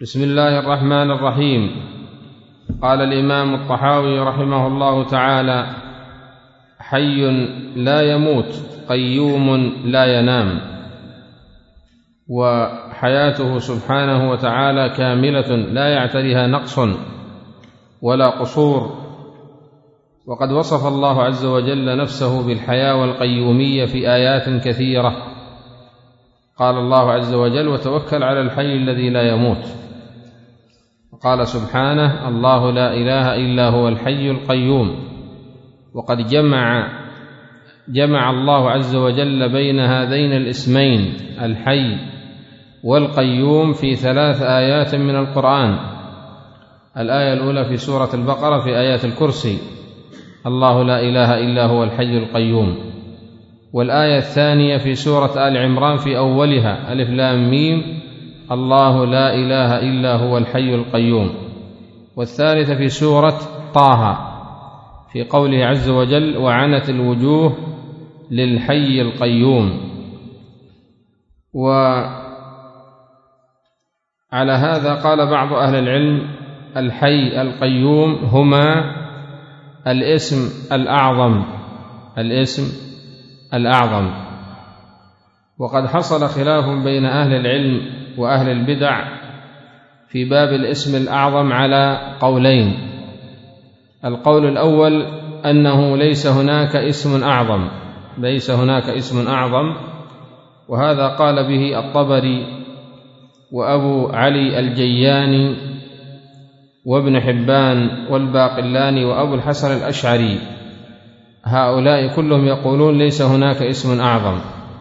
بسم الله الرحمن الرحيم. قال الإمام الطحاوي رحمه الله تعالى: حي لا يموت قيوم لا ينام، وحياته سبحانه وتعالى كاملة لا يعتريها نقص ولا قصور. وقد وصف الله عز وجل نفسه بالحياة والقيومية في آيات كثيرة. قال الله عز وجل: وتوكل على الحي الذي لا يموت. قال سبحانه: الله لا إله إلا هو الحي القيوم. وقد جمع الله عز وجل بين هذين الاسمين الحي والقيوم في 3 آيات من القرآن. الآية الأولى في سورة البقرة في آيات الكرسي: الله لا إله إلا هو الحي القيوم. والآية الثانية في سورة آل عمران في أولها: ألف لام ميم الله لا إله إلا هو الحي القيوم. والثالثة في سورة طه في قوله عز وجل: وعنت الوجوه للحي القيوم. وعلى هذا قال بعض أهل العلم: الحي القيوم هما الاسم الأعظم. وقد حصل خلاف بين أهل العلم وأهل البدع في باب الاسم الأعظم على قولين. القول الأول أنه ليس هناك اسم أعظم، وهذا قال به الطبري وأبو علي الجياني وابن حبان والباقلاني وأبو الحسن الأشعري. هؤلاء كلهم يقولون ليس هناك اسم أعظم.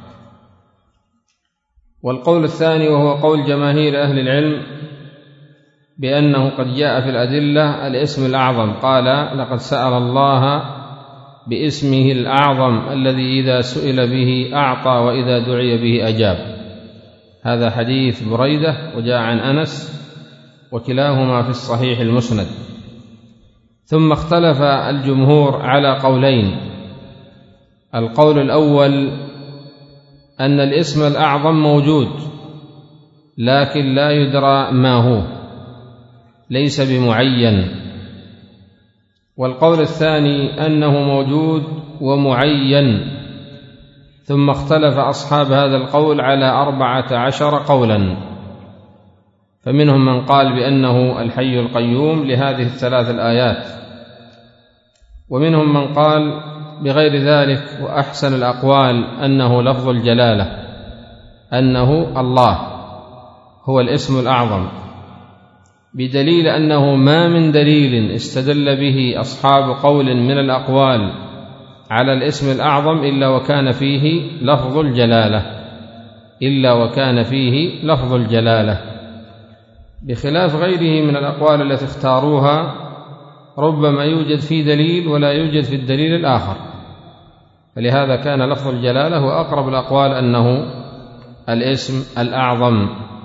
والقول الثاني وهو قول جماهير أهل العلم بأنه قد جاء في الأدلة الاسم الأعظم. قال: لقد سأل الله باسمه الأعظم الذي إذا سئل به أعطى وإذا دعي به أجاب. هذا حديث بريدة وجاء عن أنس، وكلاهما في الصحيح المسند. ثم اختلف الجمهور على قولين. القول الأول أن الاسم الأعظم موجود لكن لا يدرى ما هو، ليس بمعين. والقول الثاني أنه موجود ومعين. ثم اختلف أصحاب هذا القول على 14 قولا، فمنهم من قال بأنه الحي القيوم لهذه ال3 الآيات، ومنهم من قال بغير ذلك. وأحسن الأقوال أنه لفظ الجلالة، أنه الله هو الاسم الأعظم، بدليل أنه ما من دليل استدل به أصحاب قول من الأقوال على الاسم الأعظم إلا وكان فيه لفظ الجلالة، بخلاف غيره من الأقوال التي اختاروها ربما يوجد في دليل ولا يوجد في الدليل الآخر. فلهذا كان لفظ الجلالة وأقرب الأقوال أنه الاسم الأعظم.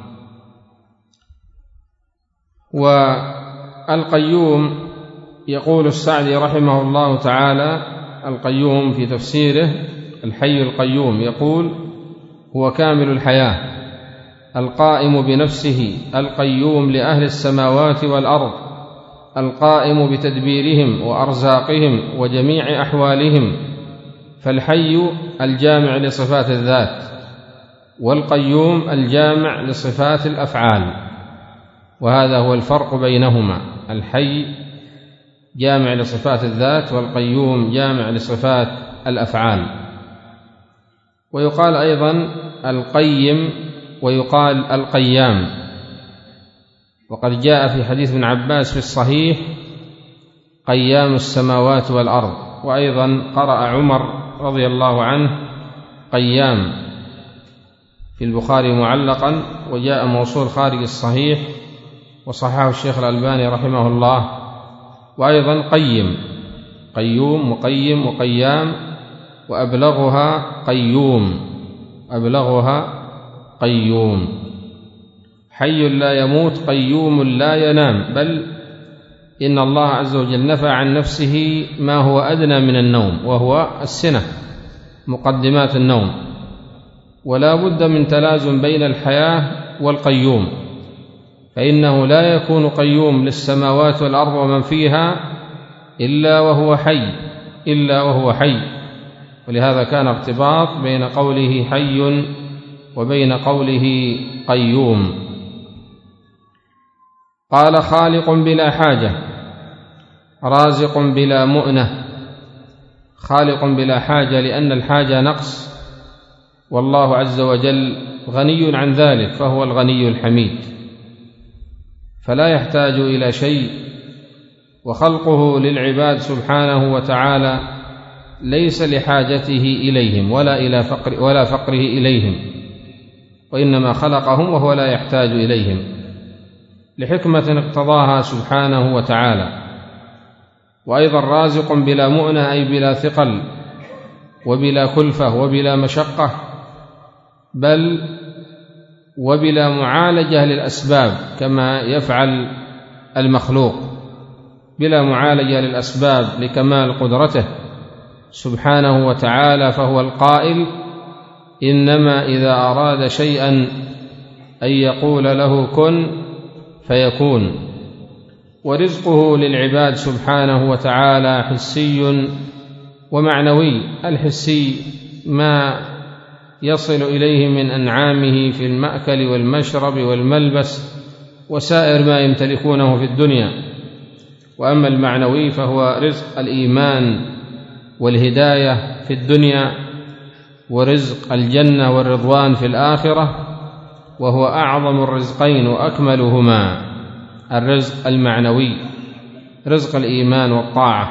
والقيوم يقول السعدي رحمه الله تعالى: القيوم في تفسيره الحي القيوم يقول: هو كامل الحياة القائم بنفسه القيوم لأهل السماوات والأرض القائم بتدبيرهم وأرزاقهم وجميع أحوالهم. فالحي الجامع لصفات الذات، والقيوم الجامع لصفات الأفعال، وهذا هو الفرق بينهما. الحي جامع لصفات الذات، والقيوم جامع لصفات الأفعال. ويقال أيضا القيم ويقال القيام. وقد جاء في حديث ابن عباس في الصحيح: قيام السماوات والأرض. وأيضا قرأ عمر رضي الله عنه قيام في البخاري معلقا، وجاء موصول خارج الصحيح وصححه الشيخ الألباني رحمه الله. وأيضا قيوم وقيم وقيام، وأبلغها قيوم. حي لا يموت قيوم لا ينام، بل إن الله عز وجل نفى عن نفسه ما هو أدنى من النوم، وهو السنة، مقدمات النوم. ولا بد من تلازم بين الحياة والقيوم، فإنه لا يكون قيوم للسماوات والأرض ومن فيها إلا وهو حي ولهذا كان ارتباط بين قوله حي وبين قوله قيوم. قال خالق بلا حاجة، رازق بلا مؤنة. خالق بلا حاجة لأن الحاجة نقص، والله عز وجل غني عن ذلك، فهو الغني الحميد فلا يحتاج إلى شيء. وخلقه للعباد سبحانه وتعالى ليس لحاجته إليهم ولا فقره إليهم، وإنما خلقهم وهو لا يحتاج إليهم لحكمة اقتضاها سبحانه وتعالى. وأيضا رازق بلا مؤنة أي بلا ثقل وبلا كلفة وبلا مشقة، بل وبلا معالجة للأسباب كما يفعل المخلوق، بلا معالجة للأسباب لكمال قدرته سبحانه وتعالى. فهو القائل: إنما إذا أراد شيئا أن يقول له كن فيكون. ورزقه للعباد سبحانه وتعالى حسي ومعنوي. الحسي ما يصل إليه من أنعامه في المأكل والمشرب والملبس وسائر ما يمتلكونه في الدنيا، وأما المعنوي فهو رزق الإيمان والهداية في الدنيا ورزق الجنة والرضوان في الآخرة، وهو أعظم الرزقين وأكملهما الرزق المعنوي، رزق الإيمان والطاعة.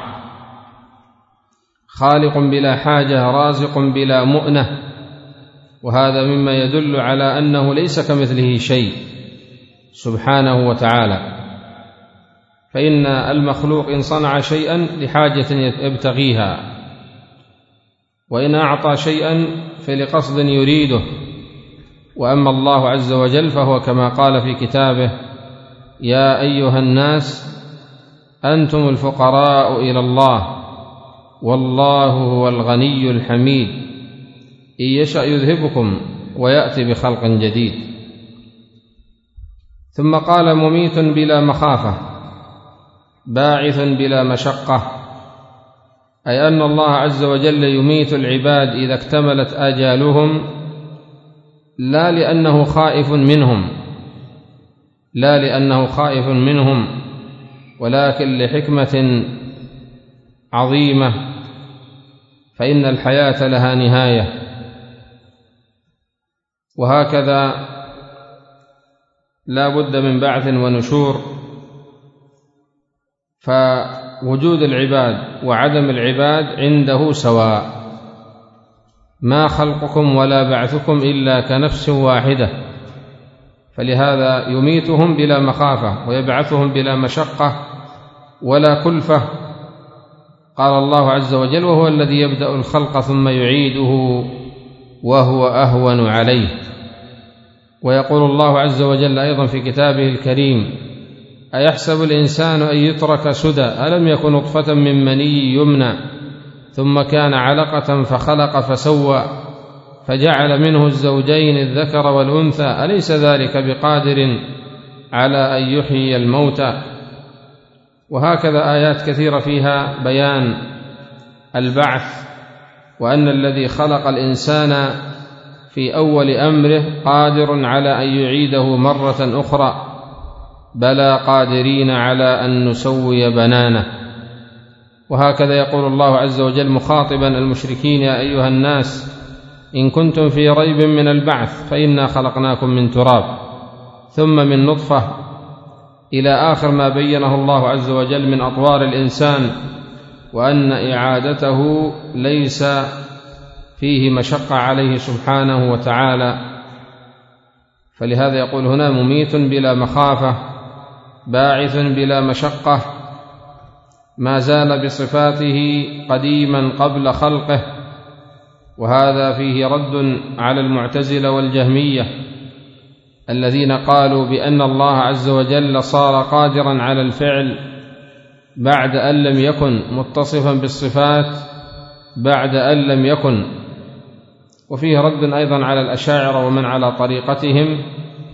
خالق بلا حاجة، رازق بلا مؤنة، وهذا مما يدل على أنه ليس كمثله شيء سبحانه وتعالى. فإن المخلوق إن صنع شيئا لحاجة يبتغيها، وإن أعطى شيئا فلقصد يريده. وأما الله عز وجل فهو كما قال في كتابه: يا أيها الناس أنتم الفقراء إلى الله والله هو الغني الحميد إن يشأ يذهبكم ويأتي بخلق جديد. ثم قال: مميت بلا مخافة، باعث بلا مشقة، أي أن الله عز وجل يميت العباد إذا اكتملت آجالهم، لا لأنه خائف منهم، ولكن لحكمة عظيمة، فإن الحياة لها نهاية. وهكذا لا بد من بعث ونشور، فوجود العباد وعدم العباد عنده سواء، ما خلقكم ولا بعثكم إلا كنفس واحدة، فلهذا يميتهم بلا مخافة ويبعثهم بلا مشقة ولا كلفة. قال الله عز وجل: وهو الذي يبدأ الخلق ثم يعيده وهو أهون عليه. ويقول الله عز وجل أيضا في كتابه الكريم: أيحسب الإنسان أن يترك سدى ألم يكن نطفة من مني يمنى ثم كان علقة فخلق فسوى فجعل منه الزوجين الذكر والأنثى أليس ذلك بقادر على أن يحيي الموتى. وهكذا آيات كثيرة فيها بيان البعث، وأن الذي خلق الإنسان في أول أمره قادر على أن يعيده مرة أخرى، بلى قادرين على أن نسوي بنانه. وهكذا يقول الله عز وجل مخاطبا المشركين: يا أيها الناس إن كنتم في ريب من البعث فإنا خلقناكم من تراب ثم من نطفة، إلى آخر ما بينه الله عز وجل من أطوار الإنسان، وأن إعادته ليس فيه مشقة عليه سبحانه وتعالى. فلهذا يقول هنا: مميت بلا مخافة، باعث بلا مشقة، ما زال بصفاته قديما قبل خلقه. وهذا فيه رد على المعتزلة والجهمية الذين قالوا بأن الله عز وجل صار قادرا على الفعل بعد أن لم يكن، متصفا بالصفات بعد أن لم يكن. وفيه رد أيضا على الأشاعرة ومن على طريقتهم،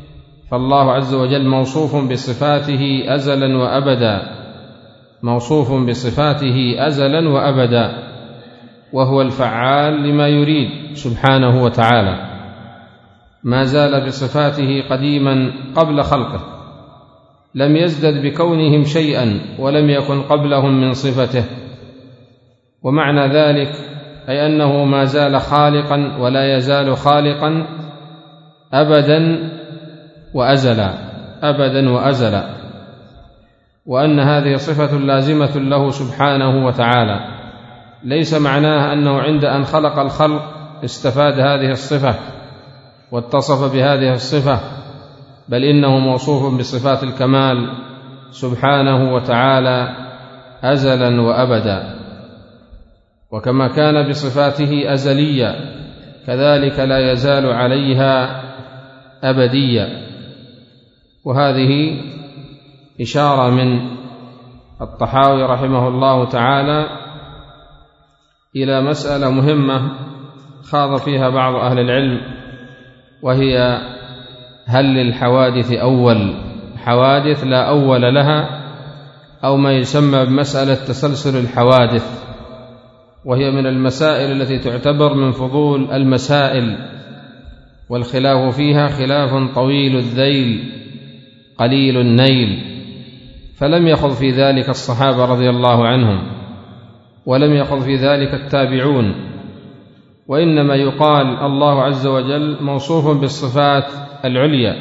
فالله عز وجل موصوف بصفاته أزلا وأبدا، موصوف بصفاته أزلا وأبدا، وهو الفعال لما يريد سبحانه وتعالى، ما زال بصفاته قديما قبل خلقه، لم يزدد بكونهم شيئا ولم يكن قبلهم من صفته. ومعنى ذلك أي أنه ما زال خالقا ولا يزال خالقا أبدا وأزلا، أبدا وأزلا، وأن هذه صفة لازمة له سبحانه وتعالى، ليس معناها أنه عند أن خلق الخلق استفاد هذه الصفة واتصف بهذه الصفة، بل إنه موصوف بصفات الكمال سبحانه وتعالى أزلا وأبدا. وكما كان بصفاته أزلية كذلك لا يزال عليها أبدية. وهذه إشارة من الطحاوي رحمه الله تعالى إلى مسألة مهمة خاض فيها بعض أهل العلم، وهي هل للحوادث أول؟ حوادث لا أول لها، أو ما يسمى بمسألة تسلسل الحوادث، وهي من المسائل التي تعتبر من فضول المسائل، والخلاف فيها خلاف طويل الذيل قليل النيل، فلم يخض في ذلك الصحابة رضي الله عنهم، ولم يخض في ذلك التابعون، وإنما يقال الله عز وجل موصوف بالصفات العليا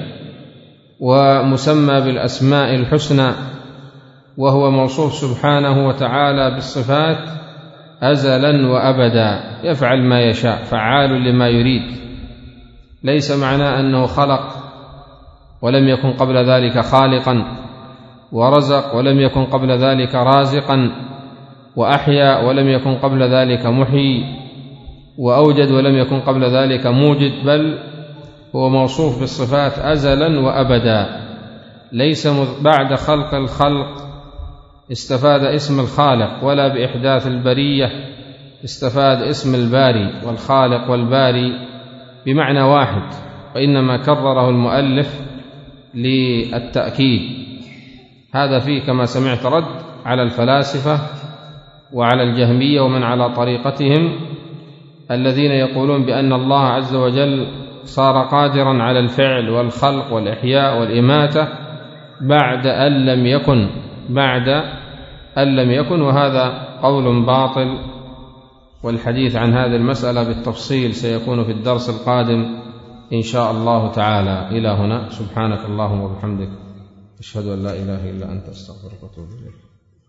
ومسمى بالأسماء الحسنى، وهو موصوف سبحانه وتعالى بالصفات أزلا وأبدا، يفعل ما يشاء، فعال لما يريد. ليس معناه أنه خلق ولم يكن قبل ذلك خالقا، ورزق ولم يكن قبل ذلك رازقا، وأحيا ولم يكن قبل ذلك محيي، وأوجد ولم يكن قبل ذلك موجد، بل هو موصوف بالصفات أزلا وأبدا. ليس بعد خلق الخلق استفاد اسم الخالق، ولا بإحداث البرية استفاد اسم الباري، والخالق والباري بمعنى واحد، وإنما كرره المؤلف للتأكيد. هذا فيه كما سمعت رد على الفلاسفة وعلى الجهمية ومن على طريقتهم الذين يقولون بأن الله عز وجل صار قادرا على الفعل والخلق والإحياء والإماتة بعد أن لم يكن، وهذا قول باطل. والحديث عن هذه المسألة بالتفصيل سيكون في الدرس القادم إن شاء الله تعالى. إلى هنا، سبحانك اللهم وبحمدك، أشهد أن لا إله إلا أنت، أستغفرك وأتوب إليك.